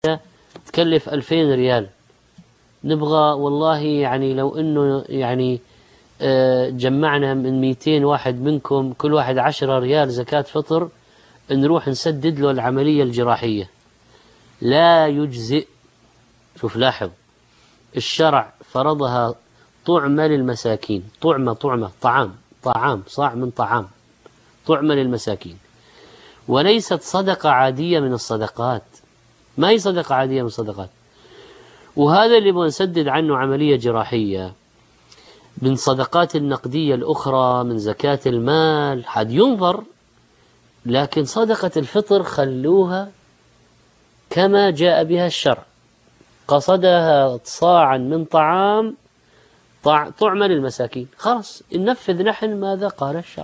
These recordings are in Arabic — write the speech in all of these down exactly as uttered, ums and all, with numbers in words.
تكلف ألفين ريال، نبغى والله يعني لو إنه يعني جمعنا من مئتين واحد منكم كل واحد عشرة ريال زكاة فطر، نروح نسدد له العملية الجراحية. لا يجزئ. شوف لاحظ، الشرع فرضها طعمة للمساكين، طعمة طعمة طعام طعام صاع من طعام، طعمة للمساكين، وليست صدقة عادية من الصدقات. ما هي صدقة عادية من الصدقات. وهذا اللي بنسدد عنه عملية جراحية من صدقات النقدية الأخرى، من زكاة المال، حد ينظر. لكن صدقة الفطر خلوها كما جاء بها الشرع، قصدها صاعا من طعام طعمة للمساكين، خلاص ننفذ نحن ماذا قال الشرع.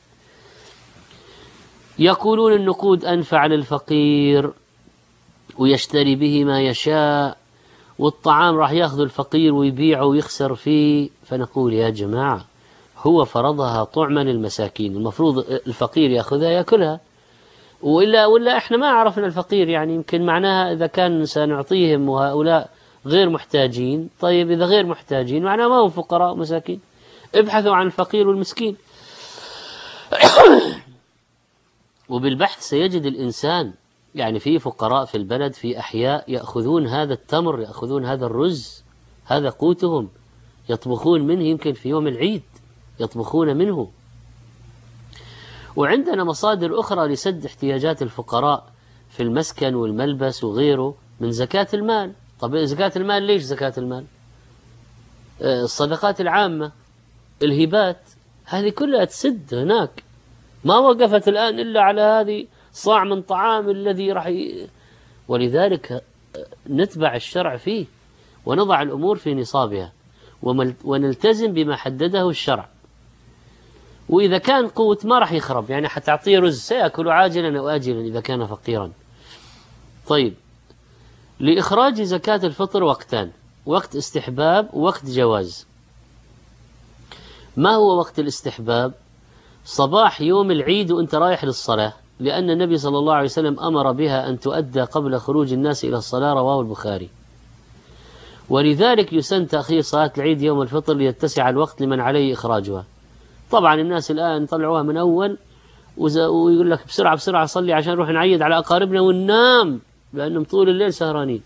يقولون النقود أنفع للفقير ويشتري به ما يشاء، والطعام راح ياخذ الفقير ويبيعه ويخسر فيه. فنقول يا جماعة، هو فرضها طعما للمساكين، المفروض الفقير ياخذها ياكلها، وإلا ولا احنا ما عرفنا الفقير، يعني يمكن معناها إذا كان سنعطيهم وهؤلاء غير محتاجين. طيب إذا غير محتاجين معناها ما هم فقراء ومساكين، ابحثوا عن الفقير والمسكين. وبالبحث سيجد الإنسان يعني في فقراء في البلد، في أحياء يأخذون هذا التمر، يأخذون هذا الرز، هذا قوتهم، يطبخون منه، يمكن في يوم العيد يطبخون منه. وعندنا مصادر أخرى لسد احتياجات الفقراء في المسكن والملبس وغيره من زكاة المال. طب زكاة المال ليش زكاة المال؟ الصدقات العامة، الهبات، هذه كلها تسد هناك. ما وقفت الآن إلا على هذه صاع من طعام الذي راح ي... ولذلك نتبع الشرع فيه ونضع الأمور في نصابها ونلتزم بما حدده الشرع. وإذا كان قوت ما راح يخرب، يعني حتعطيه رز سيأكل عاجلا أو آجلا إذا كان فقيرا. طيب، لإخراج زكاة الفطر وقتان: وقت استحباب ووقت جواز. ما هو وقت الاستحباب؟ صباح يوم العيد وانت رايح للصلاة، لأن النبي صلى الله عليه وسلم أمر بها أن تؤدى قبل خروج الناس إلى الصلاة، رواه البخاري. ولذلك يسن تأخير صلاة العيد يوم الفطر ليتسع الوقت لمن عليه إخراجها. طبعا الناس الآن طلعوها من أول ويقول لك بسرعة بسرعة صلي عشان نروح نعيد على أقاربنا وننام، لأنهم طول الليل سهرانين.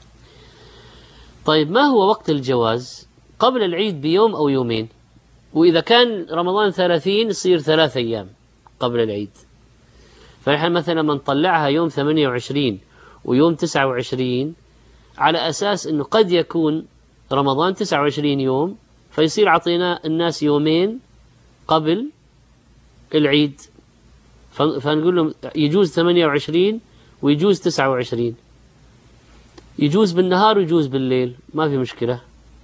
طيب، ما هو وقت الجواز؟ قبل العيد بيوم أو يومين، وإذا كان رمضان ثلاثين يصير ثلاث أيام قبل العيد. فنحن مثلا من طلعها يوم ثمانية وعشرين ويوم تسعة وعشرين على أساس أنه قد يكون رمضان تسعة وعشرين يوم، فيصير عطينا الناس يومين قبل العيد. فنقول لهم يجوز ثمانية وعشرين ويجوز تسعة وعشرين، يجوز بالنهار ويجوز بالليل، ما في مشكلة.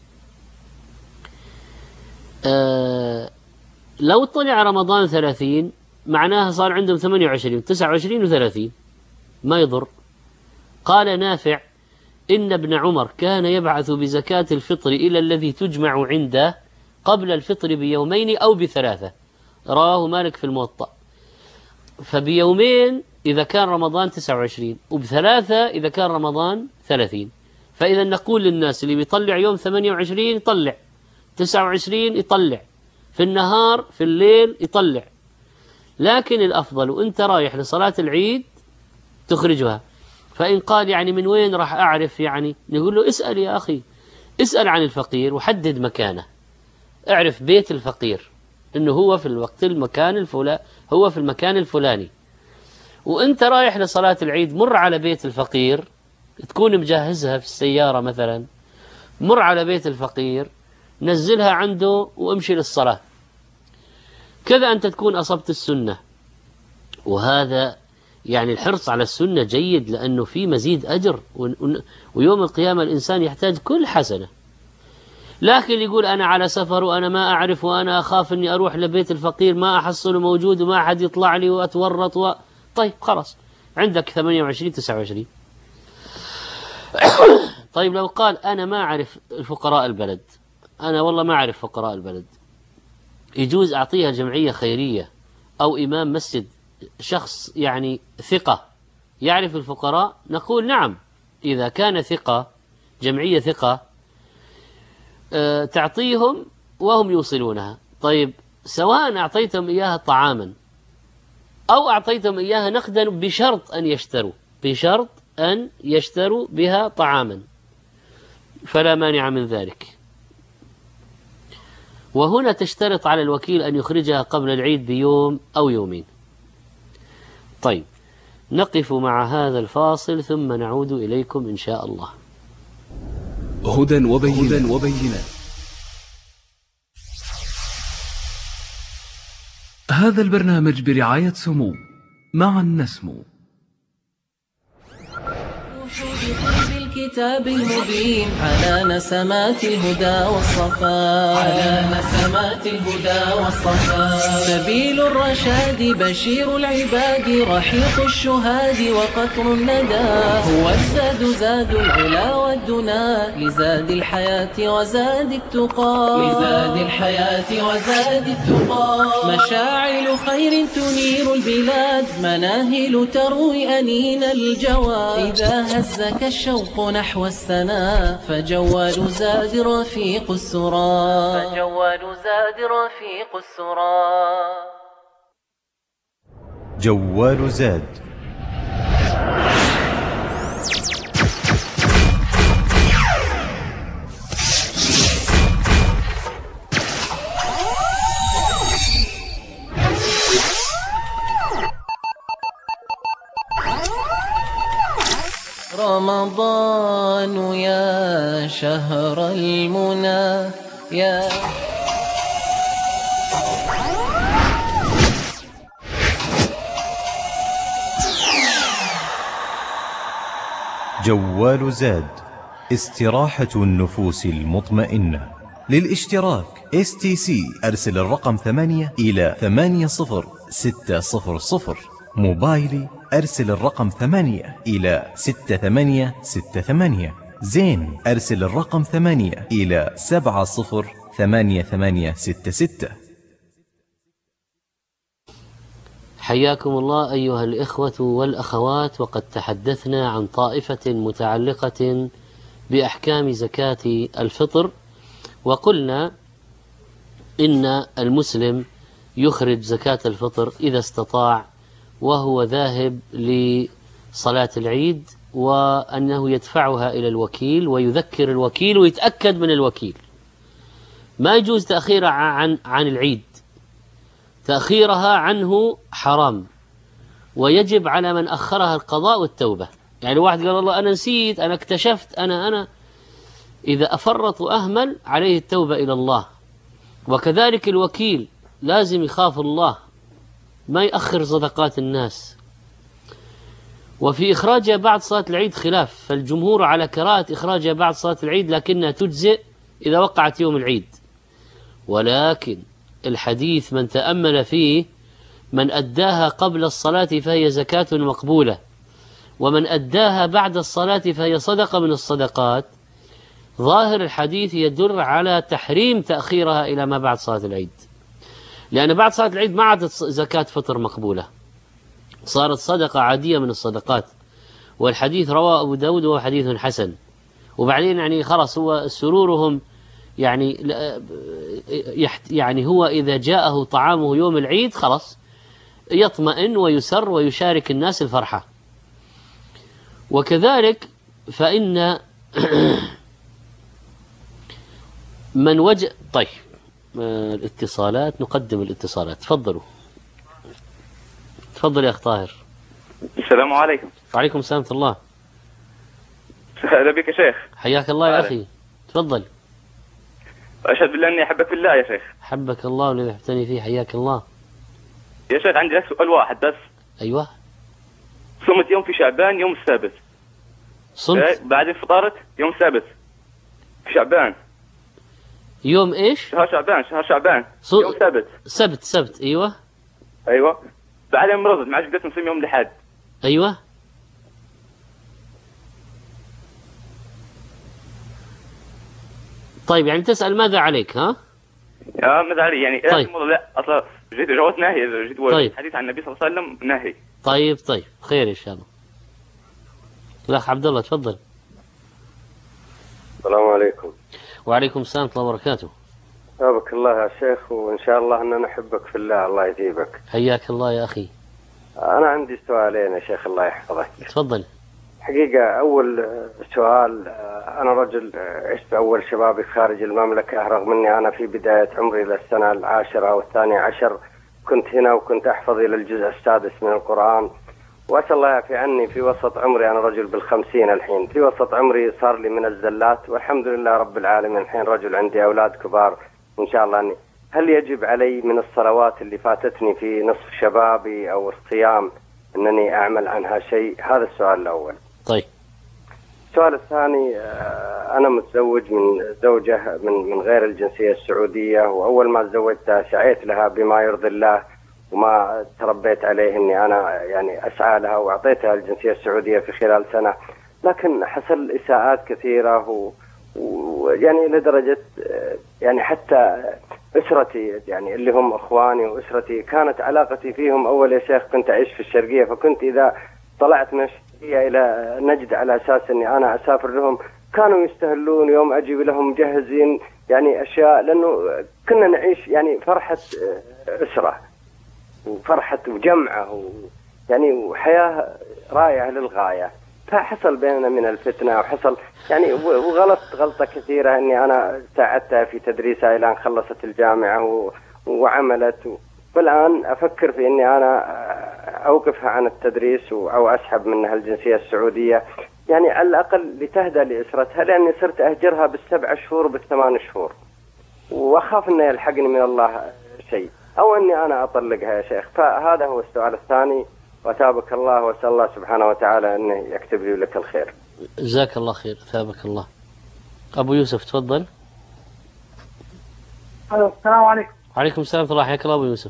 أه لو طلع رمضان ثلاثين معناها صار عندهم ثمانية وعشرين وتسعة وعشرين وثلاثين، ما يضر. قال نافع: إن ابن عمر كان يبعث بزكاة الفطر إلى الذي تجمع عنده قبل الفطر بيومين أو بثلاثة، رواه مالك في الموطأ. فبيومين إذا كان رمضان تسعة وعشرين، وبثلاثة إذا كان رمضان ثلاثين. فإذا نقول للناس اللي بيطلع يوم ثمانية وعشرين يطلع، تسعة وعشرين يطلع، في النهار في الليل يطلع. لكن الأفضل وأنت رايح لصلاة العيد تخرجها. فإن قال يعني من وين راح أعرف، يعني نقول له اسأل يا أخي، اسأل عن الفقير وحدد مكانه، اعرف بيت الفقير إنه هو في الوقت المكان الفلاني، هو في المكان الفلاني. وأنت رايح لصلاة العيد مر على بيت الفقير، تكون مجهزها في السيارة مثلا، مر على بيت الفقير نزلها عنده وامشي للصلاة. كذا أنت تكون أصبت السنة. وهذا يعني الحرص على السنة جيد، لأنه في مزيد أجر، ويوم القيامة الإنسان يحتاج كل حسنة. لكن يقول أنا على سفر وأنا ما أعرف وأنا أخاف أني أروح لبيت الفقير ما أحصله موجود وما أحد يطلع لي وأتورط و... طيب خلاص عندك ثمانية وعشرين تسعة وعشرين. طيب لو قال أنا ما أعرف الفقراء البلد، أنا والله ما أعرف فقراء البلد، يجوز أعطيها جمعية خيرية أو إمام مسجد، شخص يعني ثقة يعرف الفقراء، نقول نعم إذا كان ثقة، جمعية ثقة، أه تعطيهم وهم يوصلونها. طيب سواء أعطيتهم إياها طعاما أو أعطيتهم إياها نقدا بشرط أن يشتروا، بشرط أن يشتروا بها طعاما، فلا مانع من ذلك. وهنا تشترط على الوكيل أن يخرجها قبل العيد بيوم أو يومين. طيب نقف مع هذا الفاصل ثم نعود إليكم إن شاء الله. هدى وبينات وبينات. هذا البرنامج برعاية سمو، معا نسمو. بالكتاب المبين على نسمات الهدى والصفاء، على نسمات الهدى والصفاء. سبيل الرشاد بشير العباد، رحيق الشهاد وقطر الندى. هو الزاد زاد العلا والدنا، لزاد الحياة وزاد التقى، لزاد الحياة وزاد التقى. مشاعل خير تنير البلاد، مناهل تروي أنين الجواد. إذا هزك الشوق نحو السنا، فجوال زاد رفيق السرى، فجوال زاد رفيق السرى. جوال زاد. رمضان يا شهر المنى يا جوال زاد، استراحة النفوس المطمئنة. للاشتراك إس تي سي أرسل الرقم ثمانية إلى ثمانية صفر ستة صفر صفر. موبايلي أرسل الرقم ثمانية إلى ستة ثمانية ستة ثمانية. زين أرسل الرقم ثمانية إلى سبعة صفر ثمانية ثمانية ستة ستة. حياكم الله أيها الإخوة والأخوات. وقد تحدثنا عن طائفة متعلقة بأحكام زكاة الفطر، وقلنا إن المسلم يخرج زكاة الفطر إذا استطاع وهو ذاهب لصلاة العيد، وأنه يدفعها إلى الوكيل ويذكر الوكيل ويتأكد من الوكيل. ما يجوز تأخيرها عن عن العيد، تأخيرها عنه حرام، ويجب على من أخرها القضاء والتوبة. يعني واحد قال الله أنا نسيت، أنا اكتشفت، أنا أنا إذا أفرط وأهمل عليه التوبة إلى الله. وكذلك الوكيل لازم يخاف الله، ما يأخر صدقات الناس. وفي إخراجها بعد صلاة العيد خلاف، فالجمهور على كراهة إخراجها بعد صلاة العيد، لكنها تجزئ إذا وقعت يوم العيد. ولكن الحديث من تأمل فيه، من أداها قبل الصلاة فهي زكاة مقبولة، ومن أداها بعد الصلاة فهي صدقة من الصدقات. ظاهر الحديث يدل على تحريم تأخيرها إلى ما بعد صلاة العيد، لأن بعد صلاة العيد ما عادت زكاة فطر مقبولة، صارت صدقة عادية من الصدقات. والحديث رواه أبو داود وهو حديث حسن. وبعدين يعني خلاص هو سرورهم يعني يعني هو إذا جاءه طعامه يوم العيد خلاص يطمئن ويسر ويشارك الناس الفرحة. وكذلك فإن من وجه طيب الاتصالات، نقدم الاتصالات. تفضلوا. تفضل يا أخ طاهر. السلام عليكم. وعليكم السلام ورحمة الله. أهلا بك يا شيخ. حياك الله يا أخي. تفضل. أشهد بالله أني أحبك بالله يا شيخ. حبك الله والذي أحبتني فيه. حياك الله يا شيخ. عندي لك سؤال واحد بس. أيوة. صمت يوم في شعبان يوم السبت. صمت بعدين فطرت يوم السبت في شعبان. يوم إيش؟ شهر شعبان. شهر شعبان ص... يوم سبت. سبت سبت أيوة. أيوة. بعدين مرضت، ما عادش قدرت نصوم يوم الأحد. أيوة. طيب يعني تسأل ماذا عليك ها؟ يا ماذا علي يعني؟ طيب. لا أصلا جيت جوات ناهي، جيت طيب. الحديث عن النبي صلى الله عليه وسلم ناهي. طيب طيب خير إن شاء الله. الأخ عبد الله تفضل. السلام عليكم. وعليكم السلام ورحمة الله وبركاته. حياك الله يا شيخ، وإن شاء الله أننا نحبك في الله، الله يجيبك. حياك الله يا أخي. أنا عندي سؤالين يا شيخ الله يحفظك. تفضل. حقيقة أول سؤال، أنا رجل عشت أول شبابي خارج المملكة، رغم أني أنا في بداية عمري للسنة العاشرة أو الثانية عشر كنت هنا وكنت أحفظ إلى الجزء السادس من القرآن، وأسأل الله يعفي عني في وسط عمري، أنا رجل بالخمسين الحين، في وسط عمري صار لي من الزلات، والحمد لله رب العالمين الحين رجل عندي أولاد كبار، وإن شاء الله أني هل يجب علي من الصلوات اللي فاتتني في نصف شبابي أو الصيام أنني أعمل عنها شيء؟ هذا السؤال الأول. طيب. السؤال الثاني، أنا متزوج من زوجة من من غير الجنسية السعودية، وأول ما تزوجتها سعيت لها بما يرضي الله، وما تربيت عليه إني أنا يعني أسعى لها، وأعطيتها الجنسية السعودية في خلال سنة، لكن حصل إساءات كثيرة، ويعني لدرجة يعني حتى أسرتي يعني اللي هم إخواني وأسرتي كانت علاقتي فيهم أول يا شيخ كنت أعيش في الشرقية، فكنت إذا طلعت من الشرقية إلى نجد على أساس إني أنا أسافر لهم كانوا يستهلون يوم أجيب لهم مجهزين يعني أشياء، لأنه كنا نعيش يعني فرحة أسرة وفرحة وجمعة يعني وحياة رائعة للغاية. فحصل بيننا من الفتنة وحصل يعني وغلط غلطة كثيرة إني أنا ساعدتها في تدريسها إلى أن خلصت الجامعة وعملت، والآن أفكر في إني أنا أوقفها عن التدريس أو أسحب منها الجنسية السعودية، يعني على الأقل لتهدى لأسرتها، لأني صرت أهجرها بالسبع شهور بالثمان شهور، وأخاف إنه يلحقني من الله شيء، أو أني أنا أطلقها يا شيخ. فهذا هو السؤال الثاني، وتابك الله، وأسأل الله سبحانه وتعالى أنه يكتب لي لك الخير. جزاك الله خير، ثابك الله. أبو يوسف تفضل. السلام عليكم. وعليكم السلام ورحمة الله. حياك الله أبو يوسف.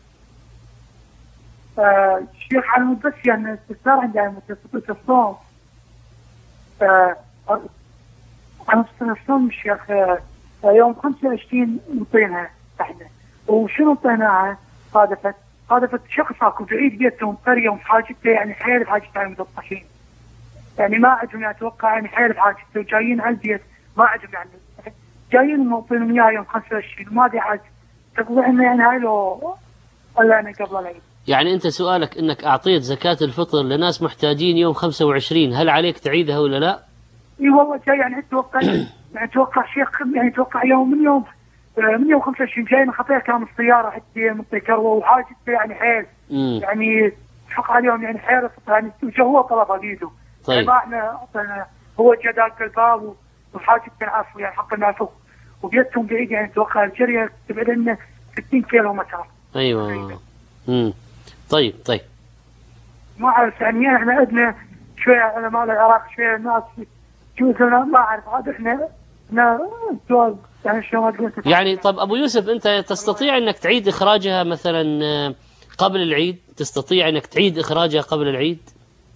آه شيخ أنا بس يعني استفسار عندي عن متوسط الصوم. آه أنا الصوم شيخ آه يوم خمسة وعشرين نطينها احنا، وشنو نطيناها؟ صادفت صادفت شخص اكو بعيد بيتهم قريه وحاجته يعني حيل بحاجته على المدطشين، يعني ما عندهم اتوقع يعني حيل بحاجته، جايين على البيت ما عندهم يعني جايين موطينهم اياه يوم خمسة وعشرين وما ادري عاد تقول لنا يعني هاي لو ولا انا قبل العيد. يعني انت سؤالك انك اعطيت زكاة الفطر لناس محتاجين يوم خمسة وعشرين، هل عليك تعيدها ولا لا؟ اي والله جاي يعني اتوقع يعني اتوقع شيخ يعني اتوقع يوم من يوم من يوم خمسة وعشرين جاي خطير كان السيارة حتى منطقة كروة وحاجته يعني حيل مم. يعني حق عليهم يعني حيل يعني هو طلبها بيده. طيب. يعني ما احنا هو جا داق الباب وحاجته العفو يعني حق العفو، وبيتهم بعيد يعني اتوقع الجريه تبعد لنا ستين كيلو متر. ايوه. امم طيب طيب. ما اعرف يعني احنا عندنا شويه على مال العراق شويه ناس جوزنا ما اعرف عاد احنا احنا سؤال يعني شو يعني طب أبو يوسف أنت تستطيع أنك تعيد إخراجها مثلا قبل العيد؟ تستطيع أنك تعيد إخراجها قبل العيد؟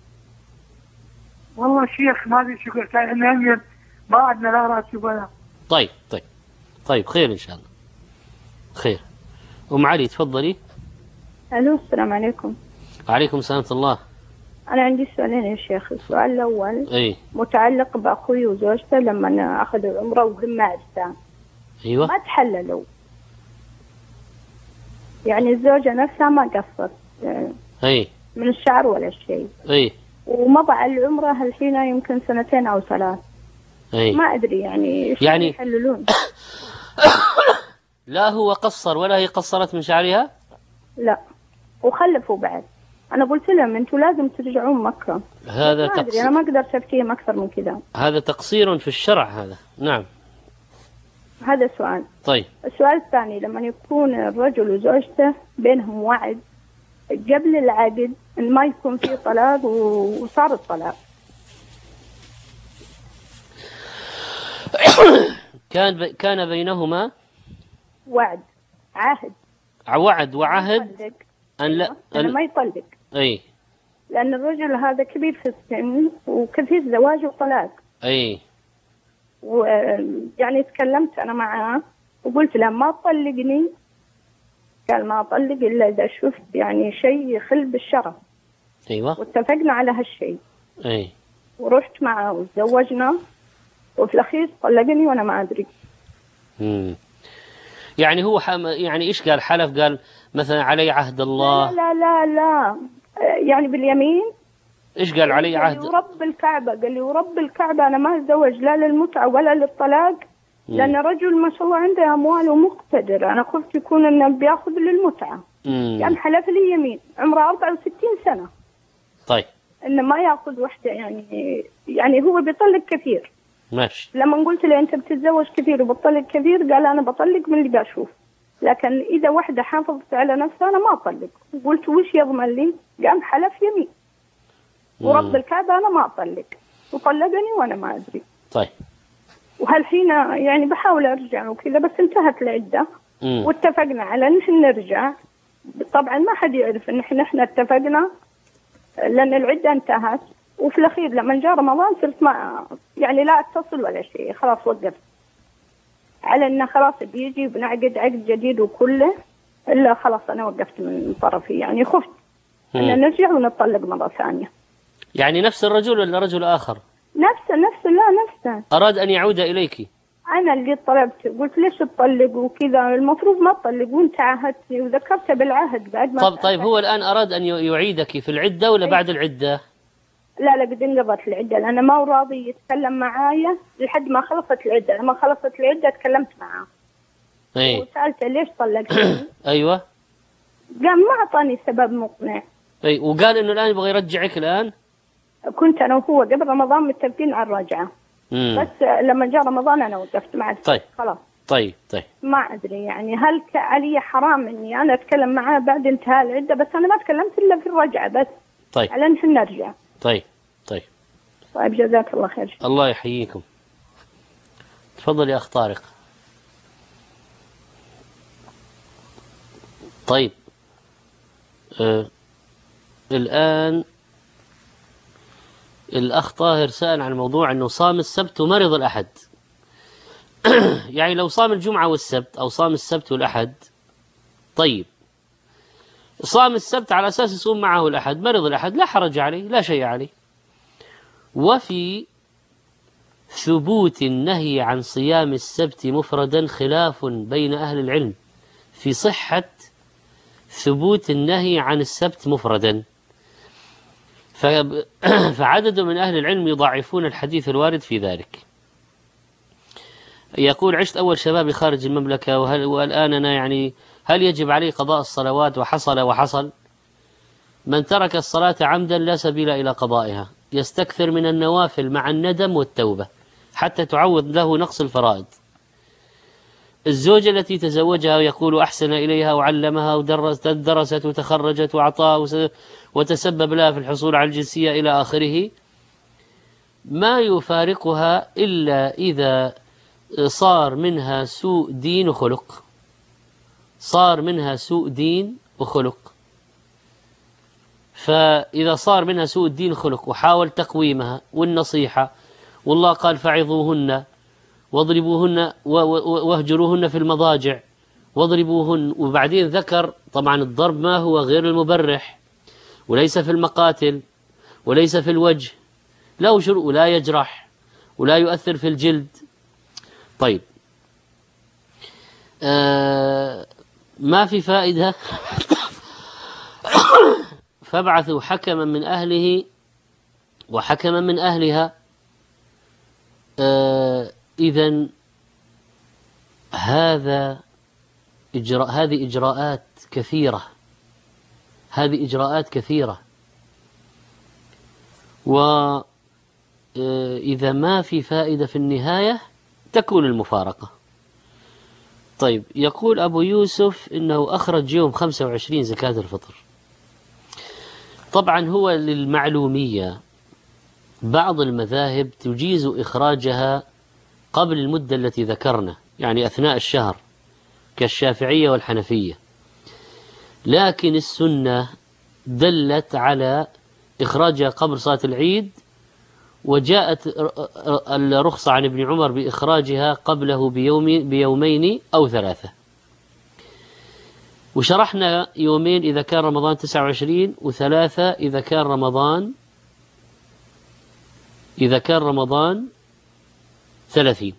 والله شيخ ما أدري شو قلت احنا ما عندنا لا راس ولا. طيب طيب طيب خير إن شاء الله خير. أم علي تفضلي. ألو السلام عليكم. وعليكم السلام ورحمة الله. أنا عندي سؤالين يا شيخ. السؤال الأول أي. متعلق بأخوي وزوجته لما أخذوا العمرة وهم أجسام. أيوة. ما تحللوا، يعني الزوجة نفسها ما قصت أي من الشعر ولا شيء. أي. ومضى على العمرة الحين يمكن سنتين أو ثلاث. أي. ما أدري يعني إيش يعني يحللون. لا هو قصر ولا هي قصرت من شعرها؟ لا وخلفوا بعد. أنا قلت لهم أنتوا لازم ترجعون مكة. هذا ما تقصير. أدري أنا ما أقدر أفتيهم أكثر من كذا. هذا تقصير في الشرع هذا. نعم. هذا سؤال. طيب. السؤال الثاني لما يكون الرجل وزوجته بينهم وعد قبل العقد إن ما يكون في طلاق وصار الطلاق. كان ب... كان بينهما وعد عهد. وعد وعهد أن لا أن ما يطلق. أي. لأن الرجل هذا كبير في السن وكثير زواج وطلاق. أي. ويعني تكلمت أنا معاه وقلت له ما تطلقني، قال ما أطلق إلا إذا شفت يعني شيء يخل بالشرف. أيوة. واتفقنا على هالشيء. أي. ورحت معه وتزوجنا وفي الأخير طلقني وأنا ما أدري. مم. يعني هو حم... يعني إيش قال؟ حلف قال مثلا علي عهد الله؟ لا لا لا لا يعني باليمين. إيش قال علي عهد؟ قال لي ورب الكعبة، قال لي ورب الكعبة أنا ما أتزوج لا للمتعة ولا للطلاق، لأن رجل ما شاء الله عنده أموال ومقتدر، أنا خفت يكون إنه بياخذ للمتعة. مم. يعني حلف لي يمين عمره أربعة وستين سنة. طيب. إنه ما ياخذ وحدة، يعني يعني هو بيطلق كثير. ماشي. لما قلت له أنت بتتزوج كثير وبطلق كثير، قال أنا بطلق من اللي بشوف، لكن إذا وحدة حافظت على نفسها أنا ما أطلق. قلت وش يضمن لي؟ قام حلف يمين ورب الكعبة أنا ما أطلق، وطلقني وأنا ما أدري. طيب. وهالحين يعني بحاول أرجع وكذا، بس انتهت العدة مم. واتفقنا على إن إحنا نرجع. طبعا ما حد يعرف إن إحنا إحنا اتفقنا، لأن العدة انتهت. وفي الأخير لما جاء رمضان صرت ما يعني لا أتصل ولا شيء، خلاص وقفت على إنه خلاص بيجي بنعقد عقد جديد وكله، إلا خلاص أنا وقفت من طرفي، يعني خفت إن نرجع ونطلق مرة ثانية. يعني نفس الرجل ولا رجل آخر؟ نفسه نفسه لا نفسه. أراد أن يعود إليك. أنا اللي طلبت، قلت ليش تطلق وكذا، المفروض ما تطلق، وأنت عاهدتني وذكرته بالعهد بعد ما. طب طيب هو الآن أراد أن يعيدك في العدة ولا بعد العدة؟ لا لا قد انقضت العدة، لأنه ما هو راضي يتكلم معايا لحد ما خلصت العدة. لما خلصت العدة تكلمت معاه. أي. وسألته ليش طلقتني؟ أيوة. قام ما أعطاني سبب مقنع. أي وقال إنه الآن يبغى يرجعك الآن؟ كنت أنا وهو قبل رمضان متفقين على الرجعة. مم. بس لما جاء رمضان أنا وقفت معه. طيب. خلاص. طيب طيب. ما أدري يعني هل علي حرام إني أنا أتكلم معاه بعد انتهاء العدة، بس أنا ما تكلمت إلا في الرجعة بس. طيب. على إن نرجع. طيب طيب. طيب جزاك الله خير. الله يحييكم. تفضل يا أخ طارق. طيب. آه. الآن الأخ طاهر سأل عن موضوع أنه صام السبت ومرض الأحد. يعني لو صام الجمعة والسبت أو صام السبت والأحد، طيب صام السبت على أساس يصوم معه الأحد، مرض الأحد لا حرج عليه، لا شيء عليه. وفي ثبوت النهي عن صيام السبت مفردا خلاف بين أهل العلم في صحة ثبوت النهي عن السبت مفردا، فعدد من أهل العلم يضاعفون الحديث الوارد في ذلك. يقول عشت أول شبابي خارج المملكة، وهل والآن أنا يعني هل يجب عليه قضاء الصلوات؟ وحصل وحصل. من ترك الصلاة عمدا لا سبيل إلى قضائها، يستكثر من النوافل مع الندم والتوبة حتى تعوض له نقص الفرائض. الزوجة التي تزوجها ويقول أحسن إليها وعلمها ودرست درست وتخرجت وأعطاها وتسبب لها في الحصول على الجنسية إلى آخره، ما يفارقها إلا إذا صار منها سوء دين وخلق، صار منها سوء دين وخلق. فإذا صار منها سوء الدين وخلق وحاول تقويمها والنصيحة، والله قال فعظوهن واضربوهن واهجروهن في المضاجع واضربوهن، وبعدين ذكر طبعا الضرب ما هو غير المبرح، وليس في المقاتل، وليس في الوجه، لا شرء ولا يجرح ولا يؤثر في الجلد. طيب آه ما في فائدة. فابعثوا حكما من أهله وحكما من أهلها. آه إذن هذا إجراء هذه إجراءات كثيرة، هذه إجراءات كثيرة، وإذا ما في فائدة في النهاية تكون المفارقة. طيب يقول أبو يوسف إنه أخرج يوم خمسة وعشرين زكاة الفطر. طبعا هو للمعلومية بعض المذاهب تجيز إخراجها قبل المدة التي ذكرنا، يعني أثناء الشهر، كالشافعية والحنفية، لكن السنة دلت على إخراجها قبل صلاة العيد، وجاءت الرخصة عن ابن عمر بإخراجها قبله بيوم بيومين أو ثلاثة. وشرحنا يومين إذا كان رمضان تسعة وعشرين، وثلاثة إذا كان رمضان إذا كان رمضان ثلاثين.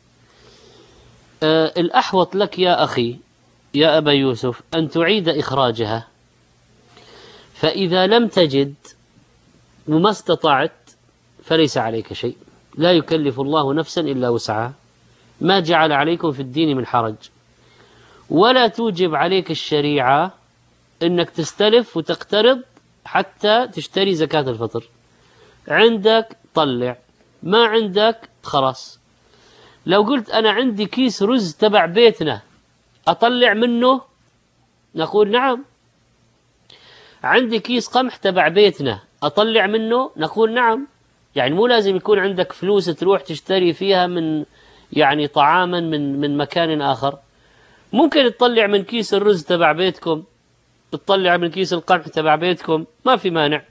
أه الأحوط لك يا أخي يا أبا يوسف أن تعيد إخراجها، فإذا لم تجد وما استطعت فليس عليك شيء، لا يكلف الله نفسا إلا وسعها، ما جعل عليكم في الدين من حرج، ولا توجب عليك الشريعة أنك تستلف وتقترض حتى تشتري زكاة الفطر. عندك طلع، ما عندك خلاص. لو قلت أنا عندي كيس رز تبع بيتنا أطلع منه، نقول نعم. عندي كيس قمح تبع بيتنا أطلع منه، نقول نعم. يعني مو لازم يكون عندك فلوس تروح تشتري فيها من يعني طعاما من من مكان آخر. ممكن تطلع من كيس الرز تبع بيتكم، تطلع من كيس القمح تبع بيتكم، ما في مانع،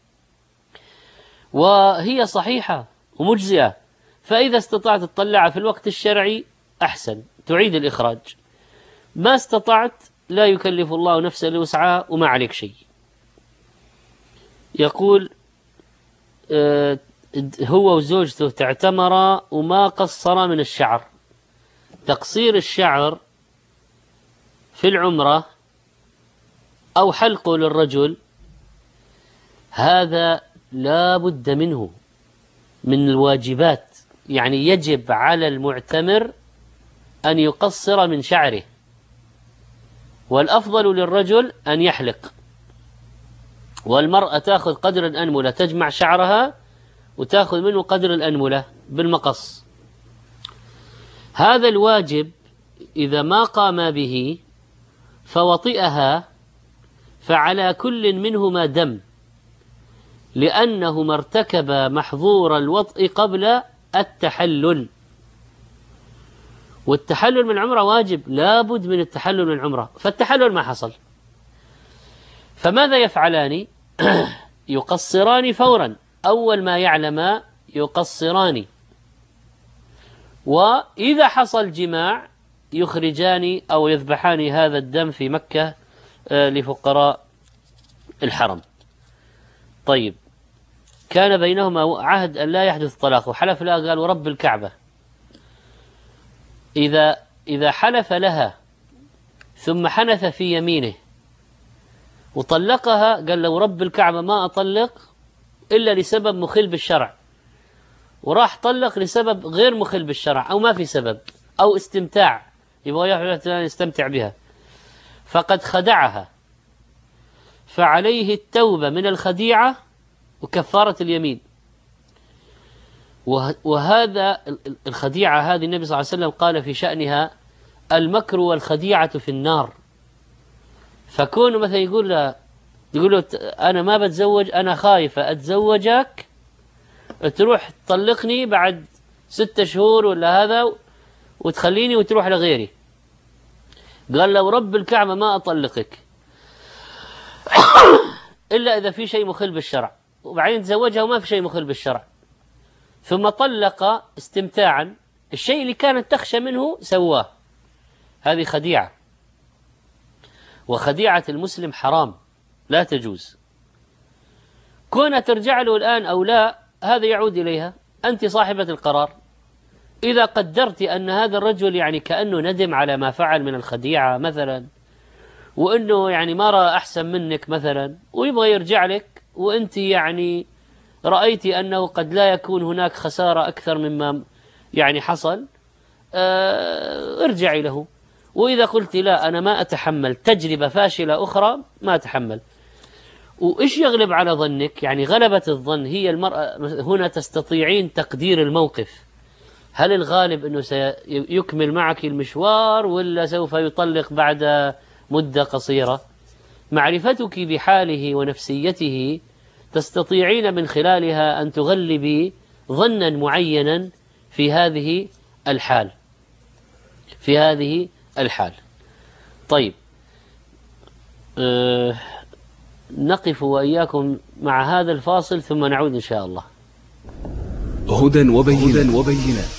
وهي صحيحة ومجزئة. فإذا استطعت تطلعها في الوقت الشرعي أحسن، تعيد الإخراج. ما استطعت لا يكلف الله نفسا إلا وسعها وما عليك شيء. يقول آه هو وزوجته تعتمرا وما قصرا من الشعر. تقصير الشعر في العمرة أو حلقه للرجل هذا لا بد منه من الواجبات، يعني يجب على المعتمر أن يقصر من شعره، والأفضل للرجل أن يحلق، والمرأة تأخذ قدر الأنملة، تجمع شعرها وتأخذ منه قدر الأنملة بالمقص. هذا الواجب إذا ما قام به فوطئها فعلى كل منهما دم، لأنهما ارتكب محظور الوطء قبل التحلل، والتحلل من العمرة واجب، لابد من التحلل من العمرة، فالتحلل ما حصل. فماذا يفعلان؟ يقصران فورا، أول ما يعلم يقصران، وإذا حصل جماع يخرجان أو يذبحان هذا الدم في مكة لفقراء الحرم. طيب، كان بينهما عهد أن لا يحدث طلاق، وحلف لها قال ورب الكعبة، إذا إذا حلف لها ثم حنث في يمينه وطلقها قال له رب الكعبة ما أطلق إلا لسبب مخل بالشرع، وراح طلق لسبب غير مخل بالشرع أو ما في سبب أو استمتاع، يبغى يستمتع بها، فقد خدعها، فعليه التوبة من الخديعة وكفارة اليمين. وهذا الخديعة هذه النبي صلى الله عليه وسلم قال في شأنها المكر والخديعة في النار. فكون مثلا يقول له يقول له أنا ما بتزوج، أنا خايفة أتزوجك تروح تطلقني بعد ستة شهور ولا هذا وتخليني وتروح لغيري، قال لو رب الكعبة ما أطلقك إلا إذا في شيء مخل بالشرع، وبعدين تزوجها وما في شيء مخل بالشرع، ثم طلق استمتاعا، الشيء اللي كانت تخشى منه سواه. هذه خديعة، وخديعة المسلم حرام لا تجوز. كونها ترجع له الآن أو لا هذا يعود إليها، أنت صاحبة القرار. إذا قدرت أن هذا الرجل يعني كأنه ندم على ما فعل من الخديعة مثلا، وأنه يعني ما رأى أحسن منك مثلا ويبغى يرجع لك، وأنت يعني رأيت أنه قد لا يكون هناك خسارة أكثر مما يعني حصل، اه ارجعي له. وإذا قلت لا أنا ما أتحمل تجربة فاشلة أخرى ما أتحمل، وإيش يغلب على ظنك؟ يعني غلبة الظن هي المرأة هنا تستطيعين تقدير الموقف، هل الغالب أنه سيكمل معك المشوار ولا سوف يطلق بعد مدة قصيرة؟ معرفتك بحاله ونفسيته تستطيعين من خلالها أن تغلبي ظنا معينا في هذه الحال في هذه الحال. طيب، أه نقف وإياكم مع هذا الفاصل ثم نعود إن شاء الله. هدى وبينات وبينات.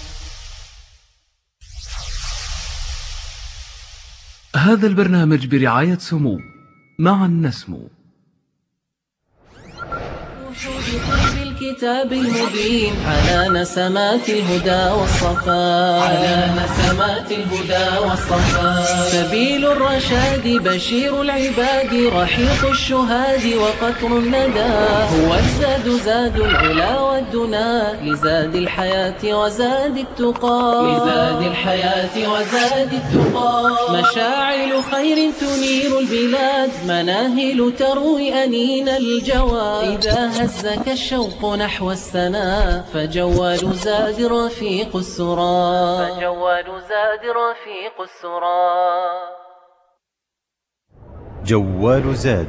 هذا البرنامج برعاية سمو، معا نسمو. الكتاب المبين على نسمات الهدى والصفاء على نسمات الهدى والصفاء سبيل الرشاد بشير العباد رحيق الشهاد وقطر الندى هو الزاد زاد العلا والدنا لزاد الحياة وزاد التقى لزاد الحياة وزاد التقى مشاعل خير تنير البلاد مناهل تروي أنين الجوى إذا هزك الشوق نحو السنا فجوال زاد رفيق السرى فجوال زاد رفيق السرى جوال زاد.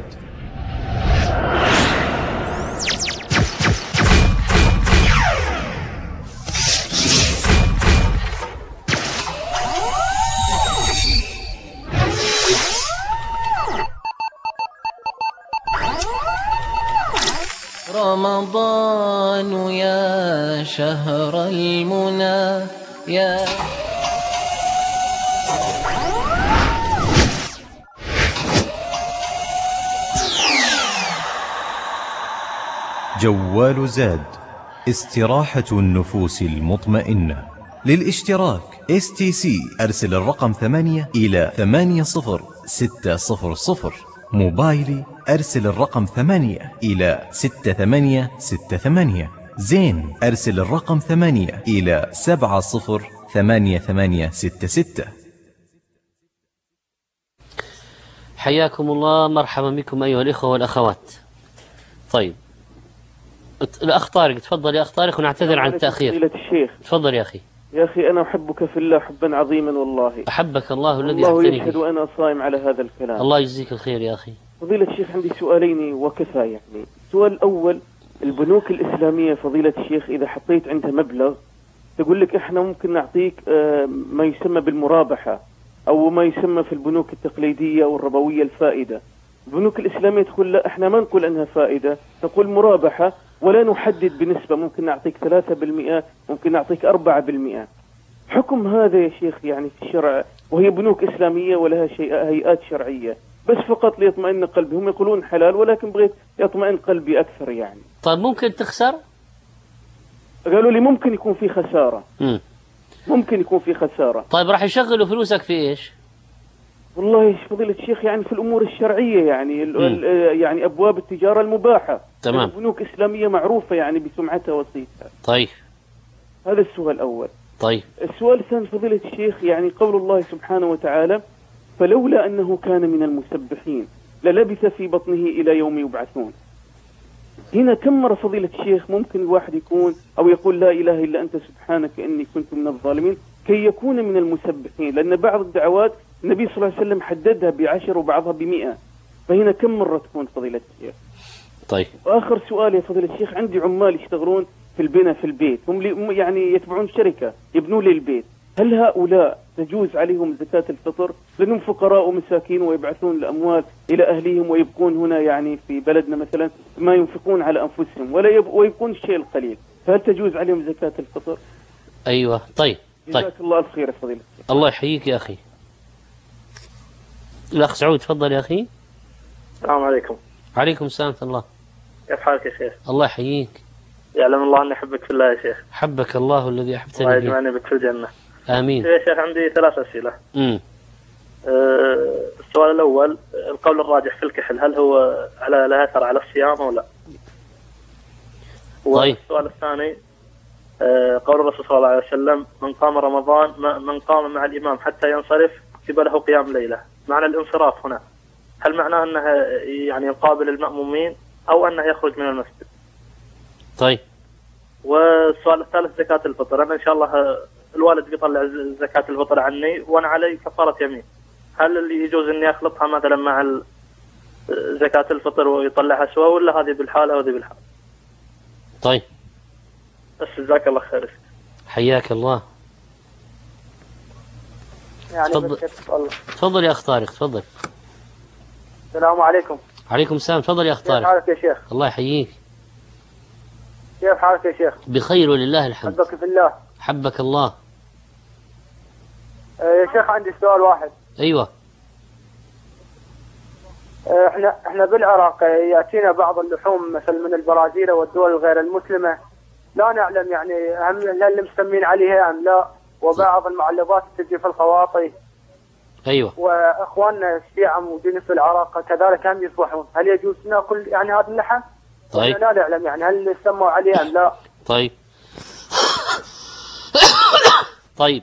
رمضان يا شهر المنى يا جوال زاد، استراحة النفوس المطمئنة. للاشتراك إس تي سي أرسل الرقم ثمانية إلى ثمانية صفر ستة صفر صفر. موبايلي أرسل الرقم ثمانية إلى ستة ثمانية ستة ثمانية. زين أرسل الرقم ثمانية إلى سبعة صفر ثمانية ثمانية ستة ستة. حياكم الله، مرحبا بكم أيها الإخوة والأخوات. طيب الأخ طارق، تفضل يا أخ طارق، ونعتذر عن التأخير. فضيلة الشيخ، تفضل يا أخي. يا أخي أنا أحبك في الله حبا عظيما والله. أحبك الله الذي الله أحبني يشهد وأنا صائم على هذا الكلام. الله يجزيك الخير يا أخي. فضيلة الشيخ عندي سؤالين وكفى يعني. السؤال الأول، البنوك الإسلامية فضيلة الشيخ إذا حطيت عندها مبلغ تقول لك إحنا ممكن نعطيك ما يسمى بالمرابحة أو ما يسمى في البنوك التقليدية والربوية الفائدة. البنوك الإسلامية تقول لا، إحنا ما نقول أنها فائدة، نقول مرابحة ولا نحدد بنسبة، ممكن نعطيك ثلاثة بالمئة، ممكن نعطيك أربعة بالمئة. حكم هذا يا شيخ يعني في الشرع، وهي بنوك إسلامية ولها شيء هيئات شرعية، بس فقط ليطمئن قلبي. هم يقولون حلال ولكن بغيت يطمئن قلبي أكثر يعني. طيب ممكن تخسر؟ قالوا لي ممكن يكون في خسارة. مم. ممكن يكون في خسارة. طيب راح يشغلوا فلوسك في إيش؟ والله فضيلة الشيخ يعني في الأمور الشرعية يعني ال يعني أبواب التجارة المباحة. تمام. بنوك إسلامية معروفة يعني بسمعتها وصيتها. طيب هذا السؤال الأول. طيب السؤال الثاني فضيلة الشيخ، يعني قول الله سبحانه وتعالى فلولا أنه كان من المسبحين للبث في بطنه إلى يوم يبعثون. هنا كم مرة فضيلة الشيخ ممكن الواحد يكون أو يقول لا إله إلا أنت سبحانك إني كنت من الظالمين كي يكون من المسبحين؟ لأن بعض الدعوات النبي صلى الله عليه وسلم حددها بعشر وبعضها بمئة، فهنا كم مرة تكون فضيلة الشيخ؟ طيب وآخر سؤال يا فضيلة الشيخ، عندي عمال يشتغلون في البناء في البيت، هم يعني يتبعون شركة يبنوا لي البيت، هل هؤلاء تجوز عليهم زكاة الفطر؟ لأنهم فقراء ومساكين ويبعثون الأموال إلى أهليهم ويبقون هنا يعني في بلدنا مثلا ما ينفقون على أنفسهم ولا يب... ويبقون الشيء القليل، فهل تجوز عليهم زكاة الفطر؟ أيوة. طيب طيب جزاك الله الخير يا فضيلة. الله يحييك يا أخي. الأخ سعود تفضل يا أخي. السلام عليكم. عليكم السلام ورحمة الله. كيف حالك يا شيخ؟ الله يحييك. يعلم الله أني أحبك في الله يا شيخ. حبك الله الذي أحبتني الله فيه. يجمعني بك في الجنة. آمين. يا شيخ عندي ثلاث أسئلة. امم أه السؤال الأول، القول الراجح في الكحل هل هو على له أثر على الصيام أو لا؟ طيب. والسؤال الثاني، أه قول الرسول صلى الله عليه وسلم من قام رمضان من قام مع الإمام حتى ينصرف كتب له قيام ليلة. معنى الانصراف هنا هل معناه أنه يعني يقابل المأمومين أو أنه يخرج من المسجد؟ طيب. والسؤال الثالث، زكاة الفطر. أنا إن شاء الله الوالد بيطلع زكاة الفطر عني وأنا علي كفارة يمين، هل اللي يجوز إني أخلطها مثلا مع زكاة الفطر ويطلعها سوا، ولا هذه بالحالة وهذه بالحالة؟ طيب. بس جزاك الله خير. حياك الله. يعني تفضل. تفضل يا أخ طارق تفضل. السلام عليكم. عليكم السلام. تفضل يا أخ طارق. كيف حالك يا شيخ؟ الله يحييك. كيف حالك يا شيخ؟ بخير ولله الحمد. حبك في الله. حبك الله. يا شيخ عندي سؤال واحد. أيوة. احنا احنا بالعراق ياتينا بعض اللحوم مثل من البرازيل والدول غير المسلمه، لا نعلم يعني هم هل مسمين عليها ام لا، وبعض المعلبات تجي في القواطي. ايوه. واخواننا الشيعة موجودين في العراق كذلك هم يصبحون، هل يجوز ناكل يعني هذا اللحم؟ طيب. لا نعلم يعني هل سموا عليه ام لا. طيب. طيب.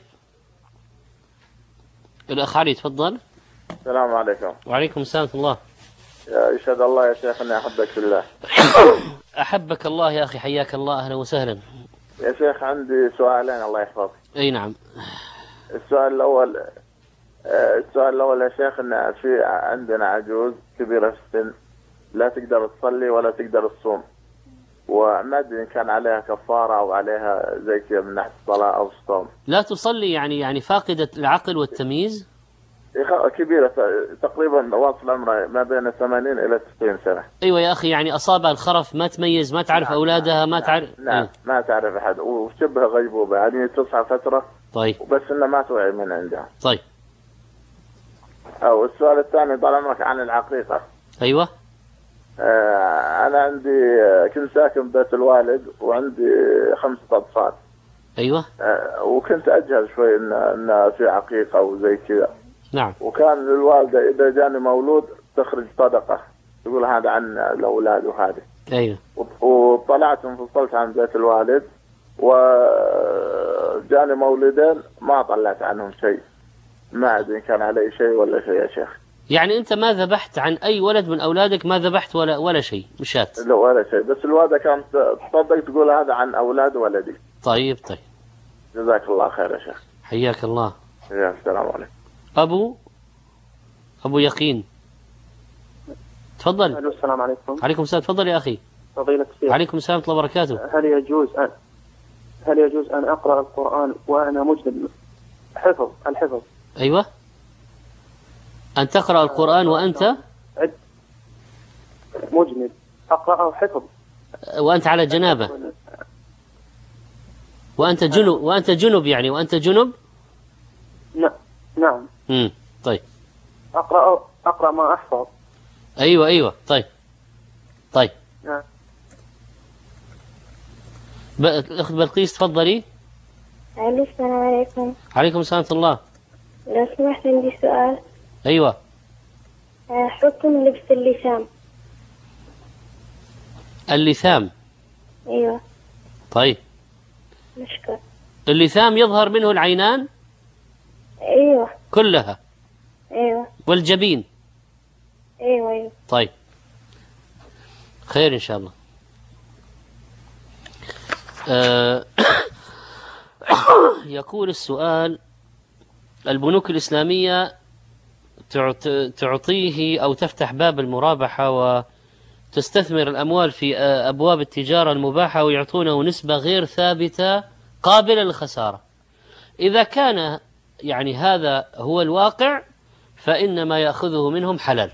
الأخ علي تفضل. السلام عليكم. وعليكم السلام ورحمة الله. يا يشهد الله يا شيخ اني احبك في الله. أحبك الله يا أخي، حياك الله، أهلا وسهلا. يا شيخ عندي سؤالين الله يحفظك. أي نعم. السؤال الأول السؤال الأول يا شيخ ان في عندنا عجوز كبيرة في السن لا تقدر تصلي ولا تقدر تصوم، وما ادري ان كان عليها كفارة او عليها زي كذا من ناحية الصلاة او الصوم. لا تصلي يعني يعني فاقدة العقل والتمييز؟ كبيرة تقريبا واصل عمرها ما بين ثمانين إلى تسعين سنة. أيوة يا أخي، يعني أصابها الخرف، ما تميز، ما تعرف نعم أولادها، ما نعم تعرف. نعم إيه؟ ما تعرف أحد، وشبه غيبوبة يعني تصحى فترة. طيب. وبس إنه ما توعي من عندها. طيب. أو السؤال الثاني طال عمرك عن العقيقة. أيوة. آه أنا عندي كنت ساكن ببيت الوالد وعندي خمسة أطفال. أيوة. آه وكنت أجهل شوي إن إن في عقيقة وزي كذا. نعم. وكان الوالدة إذا جاني مولود تخرج صدقة تقول هذا عن الأولاد وهذه. أيوة. وطلعت انفصلت عن بيت الوالد وجاني مولدين ما طلعت عنهم شيء، ما أدري كان علي شيء ولا شيء يا شيخ. يعني أنت ما ذبحت عن أي ولد من أولادك؟ ما ذبحت ولا ولا شيء مشات؟ لا ولا شيء، بس الوالدة كانت تصدق تقول هذا عن أولاد ولدي. طيب طيب. جزاك الله خير يا شيخ. حياك الله. يا السلام عليكم. أبو أبو يقين تفضل. ألو السلام عليكم. عليكم السلام، تفضل يا أخي. فضيلة الشيخ. عليكم السلام ورحمة الله وبركاته. هل يجوز أن هل يجوز أن أقرأ القرآن وأنا مجند حفظ الحفظ؟ أيوة. أن تقرأ القرآن وأنت مجند، أقرأه حفظ وأنت على جنابة، وأنت جنب وأنت جنب يعني وأنت جنب. نعم نعم. امم طيب. أقرأ أقرأ ما أحفظ. أيوة أيوة. طيب طيب. نعم. الأخت بلقيس تفضلي. ألو السلام عليكم. عليكم السلام ورحمة الله. لو سمحت عندي سؤال. أيوة. حكم لبس اللثام. اللثام. أيوة. طيب. مشكور. اللثام يظهر منه العينان؟ أيوة. كلها؟ أيوة. والجبين؟ أيوة أيوة. طيب خير إن شاء الله. أه يقول السؤال: البنوك الإسلامية تعطيه أو تفتح باب المرابحة وتستثمر الأموال في أبواب التجارة المباحة ويعطونه نسبة غير ثابتة قابلة للخسارة. إذا كان يعني هذا هو الواقع فإن ما يأخذه منهم حلال.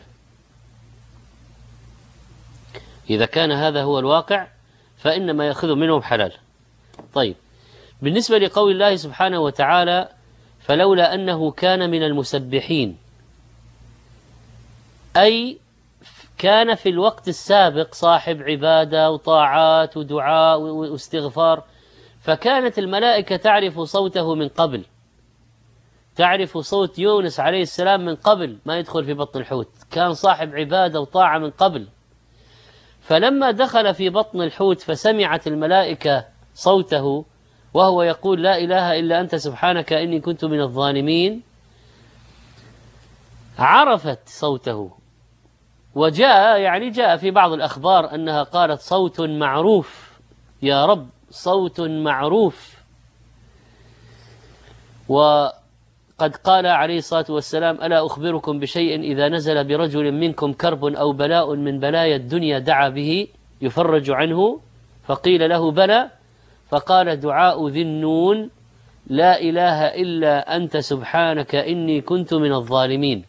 إذا كان هذا هو الواقع فإن ما يأخذه منهم حلال. طيب، بالنسبة لقول الله سبحانه وتعالى: فلولا أنه كان من المسبحين، أي كان في الوقت السابق صاحب عبادة وطاعات ودعاء واستغفار، فكانت الملائكة تعرف صوته من قبل، تعرف صوت يونس عليه السلام من قبل ما يدخل في بطن الحوت، كان صاحب عبادة وطاعة من قبل. فلما دخل في بطن الحوت فسمعت الملائكة صوته وهو يقول: لا إله إلا أنت سبحانك إني كنت من الظالمين، عرفت صوته. وجاء يعني جاء في بعض الأخبار أنها قالت: صوت معروف يا رب، صوت معروف. وقد قال عليه الصلاة والسلام: ألا أخبركم بشيء إذا نزل برجل منكم كرب أو بلاء من بلايا الدنيا دعا به يفرج عنه؟ فقيل له: بلى. فقال: دعاء ذي النون، لا إله إلا أنت سبحانك إني كنت من الظالمين.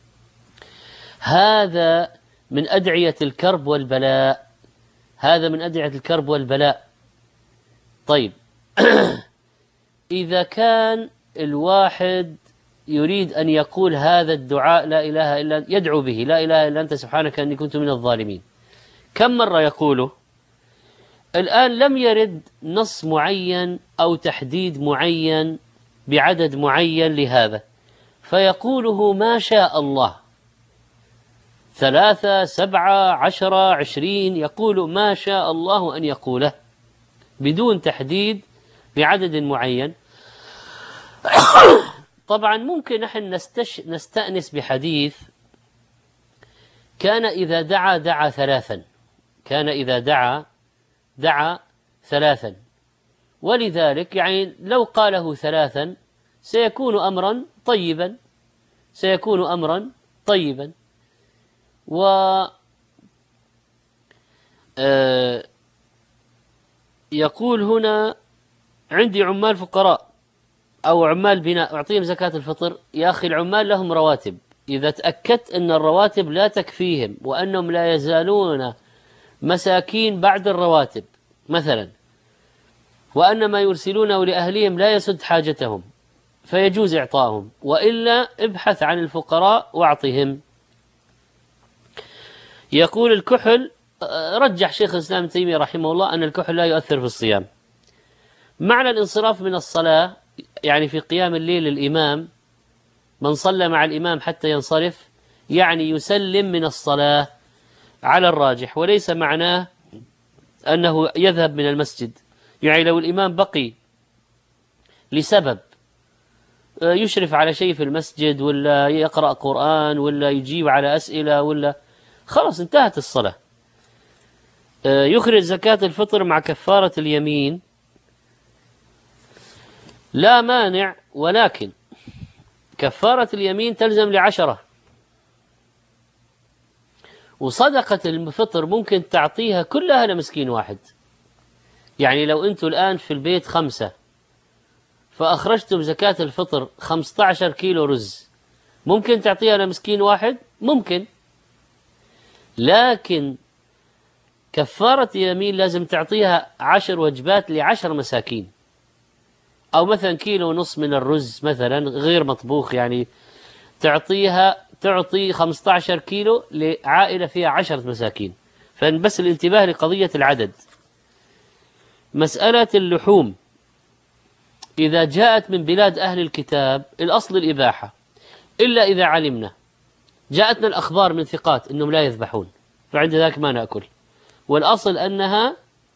هذا من أدعية الكرب والبلاء، هذا من أدعية الكرب والبلاء. طيب إذا كان الواحد يريد أن يقول هذا الدعاء لا إله إلا أنت، يدعو به لا إله إلا أنت سبحانك أني كنت من الظالمين، كم مرة يقوله؟ الآن لم يرد نص معين أو تحديد معين بعدد معين لهذا، فيقوله ما شاء الله، ثلاثة سبعة عشرة عشرين، يقول ما شاء الله أن يقوله بدون تحديد بعدد معين. طبعا ممكن نحن نستش... نستأنس بحديث كان إذا دعا دعا ثلاثا، كان إذا دعا دعا ثلاثا، ولذلك يعني لو قاله ثلاثا سيكون أمرا طيبا، سيكون أمرا طيبا. و آه يقول هنا عندي عمال فقراء أو عمال بناء أعطيهم زكاة الفطر. يا أخي العمال لهم رواتب، إذا تأكدت أن الرواتب لا تكفيهم وأنهم لا يزالون مساكين بعد الرواتب مثلا، وأن ما يرسلونه لأهلهم لا يسد حاجتهم، فيجوز إعطائهم، وإلا ابحث عن الفقراء واعطهم. يقول الكحل، رجح شيخ الإسلام ابن تيمية رحمه الله أن الكحل لا يؤثر في الصيام. معنى الانصراف من الصلاة يعني في قيام الليل الإمام، من صلى مع الإمام حتى ينصرف يعني يسلم من الصلاة على الراجح، وليس معناه أنه يذهب من المسجد. يعني لو الإمام بقي لسبب يشرف على شيء في المسجد ولا يقرأ قرآن ولا يجيب على أسئلة ولا خلاص انتهت الصلاة. يخرج زكاة الفطر مع كفارة اليمين، لا مانع، ولكن كفارة اليمين تلزم لعشرة، وصدقة الفطر ممكن تعطيها كلها لمسكين واحد. يعني لو أنتم الآن في البيت خمسة فأخرجتم زكاة الفطر خمسة عشر كيلو رز، ممكن تعطيها لمسكين واحد؟ ممكن، لكن كفارة يمين لازم تعطيها عشر وجبات لعشر مساكين، أو مثلا كيلو ونص من الرز مثلا غير مطبوخ، يعني تعطيها تعطي خمسة عشر كيلو لعائلة فيها عشرة مساكين. فبس الانتباه لقضية العدد. مسألة اللحوم إذا جاءت من بلاد أهل الكتاب الأصل الإباحة، إلا إذا علمنا جاءتنا الأخبار من ثقات أنهم لا يذبحون، فعند ذلك ما نأكل، والأصل أنها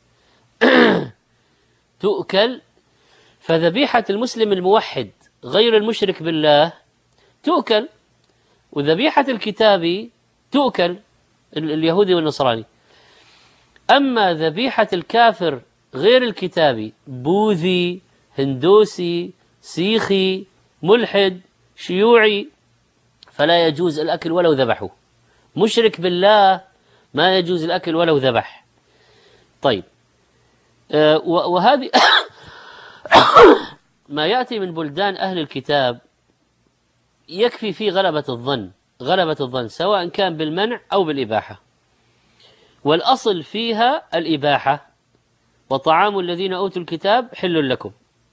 تؤكل. فذبيحة المسلم الموحد غير المشرك بالله تؤكل، وذبيحة الكتابي تؤكل اليهودي والنصراني. أما ذبيحة الكافر غير الكتابي، بوذي، هندوسي، سيخي، ملحد، شيوعي، فلا يجوز الأكل ولو ذبحوا. مشرك بالله ما يجوز الأكل ولو ذبح. طيب، أه وهذه ما يأتي من بلدان أهل الكتاب يكفي فيه غلبة الظن، غلبة الظن سواء كان بالمنع أو بالإباحة، والأصل فيها الإباحة. وطعام الذين أوتوا الكتاب حل لكم.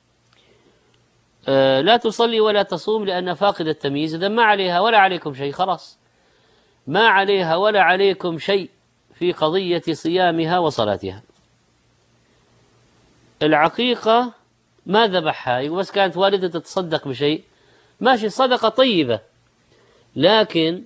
أه لا تصلي ولا تصوم لأن فاقد التمييز، إذا ما عليها ولا عليكم شيء، خلاص ما عليها ولا عليكم شيء في قضية صيامها وصلاتها. العقيقة ما ذبحها، بس كانت والدة تتصدق بشيء، ماشي، صدقة طيبة، لكن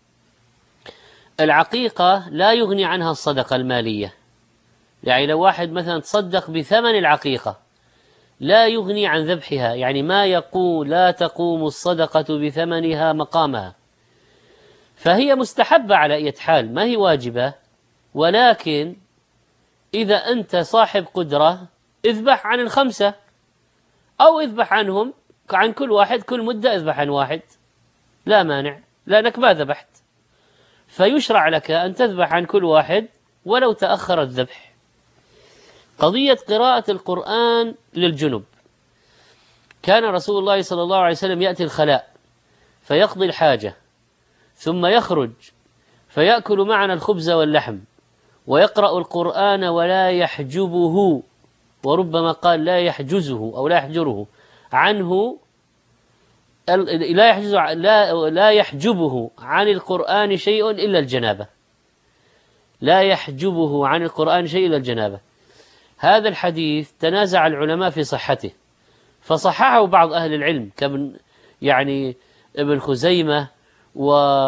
العقيقة لا يغني عنها الصدقة المالية. يعني لو واحد مثلا تصدق بثمن العقيقة لا يغني عن ذبحها، يعني ما يقول لا تقوم الصدقة بثمنها مقامها، فهي مستحبة على أي حال، ما هي واجبة. ولكن إذا أنت صاحب قدرة اذبح عن الخمسة، أو اذبح عنهم عن كل واحد، كل مدة اذبح عن واحد، لا مانع، لأنك ما ذبحت، فيشرع لك أن تذبح عن كل واحد ولو تأخر الذبح. قضية قراءة القرآن للجنب، كان رسول الله صلى الله عليه وسلم يأتي الخلاء فيقضي الحاجة ثم يخرج فيأكل معنا الخبز واللحم ويقرأ القرآن ولا يحجبه، وربما قال لا يحجزه أو لا يحجره عنه لا يحجز لا لا يحجبه عن القرآن شيء إلا الجنابة، لا يحجبه عن القرآن شيء إلا الجنابة. هذا الحديث تنازع العلماء في صحته، فصححه بعض أهل العلم كابن يعني ابن خزيمة و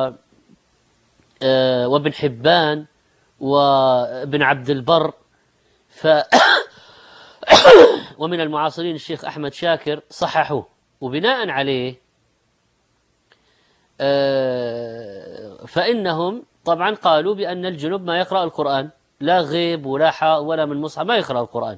وابن حبان وابن عبد البر، ف ومن المعاصرين الشيخ أحمد شاكر صححوه، وبناء عليه فإنهم طبعا قالوا بأن الجنب ما يقرأ القرآن، لا غيب ولا حاء ولا من مصحف، ما يقرأ القرآن.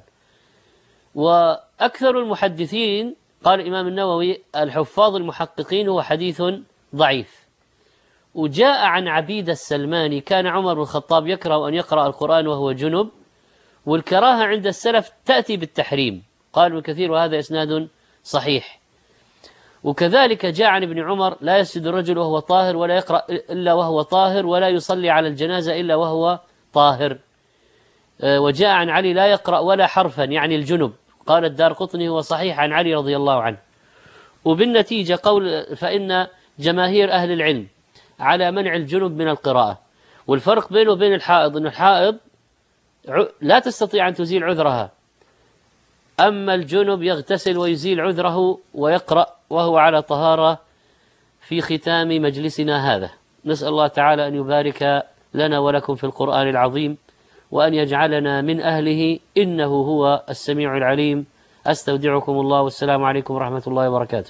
وأكثر المحدثين قال الإمام النووي الحفاظ المحققين هو حديث ضعيف. وجاء عن عبيد السلماني كان عمر بن الخطاب يكره أن يقرأ القرآن وهو جنب، والكراهة عند السلف تأتي بالتحريم، قال ابن كثير وهذا إسناد صحيح. وكذلك جاء عن ابن عمر لا يسجد الرجل وهو طاهر ولا يقرأ إلا وهو طاهر ولا يصلي على الجنازة إلا وهو طاهر. وجاء عن علي لا يقرأ ولا حرفا يعني الجنب، قال الدارقطني هو صحيح عن علي رضي الله عنه. وبالنتيجة قول فإن جماهير أهل العلم على منع الجنب من القراءة. والفرق بينه وبين الحائض أن الحائض لا تستطيع أن تزيل عذرها، أما الجنب يغتسل ويزيل عذره ويقرأ وهو على طهارة في ختام مجلسنا هذا. نسأل الله تعالى أن يبارك لنا ولكم في القرآن العظيم، وأن يجعلنا من أهله، إنه هو السميع العليم. أستودعكم الله، والسلام عليكم ورحمة الله وبركاته.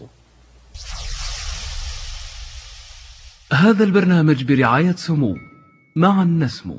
هذا البرنامج برعاية سمو، معا نسمو.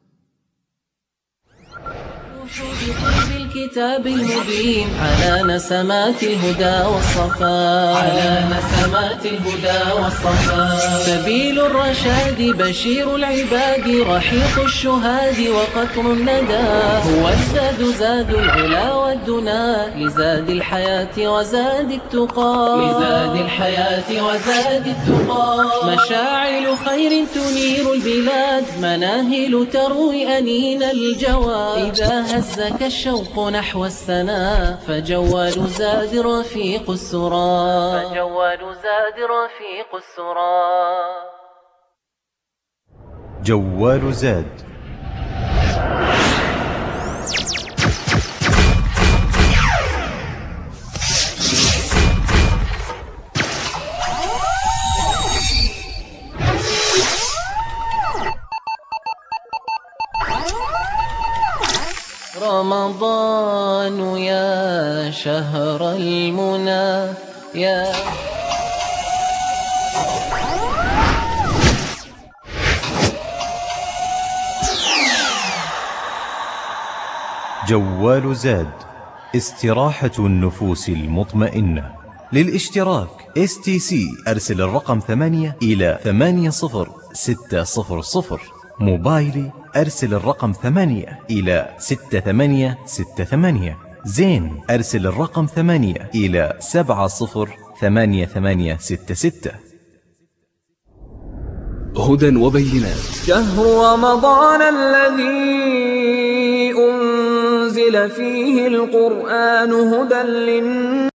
بالكتاب المبين على نسمات الهدى والصفاء، على نسمات الهدى والصفاء. سبيل الرشاد بشير العباد، رحيق الشهاد وقطر الندى. هو الزاد زاد العلا والدنا، لزاد الحياة وزاد التقى، لزاد الحياة وزاد التقى. مشاعل خير تنير البلاد، مناهل تروي أنين الجواد. إذا هزك الشوق نحو السنا، فجوال زاد رفيق السرى، فجوال زاد رفيق السرى. جوال زاد. رمضان يا شهر المنى يا جوال زاد، استراحة النفوس المطمئنة. للاشتراك إس تي سي أرسل الرقم ثمانية إلى ثمانية صفر ستة صفر صفر. موبايلي أرسل الرقم ثمانية إلى ستة ثمانية ستة ثمانية. زين أرسل الرقم ثمانية إلى سبعة صفر ثمانية ثمانية ستة ستة. هدى وبينات. شهر رمضان الذي أنزل فيه القرآن هدى للناس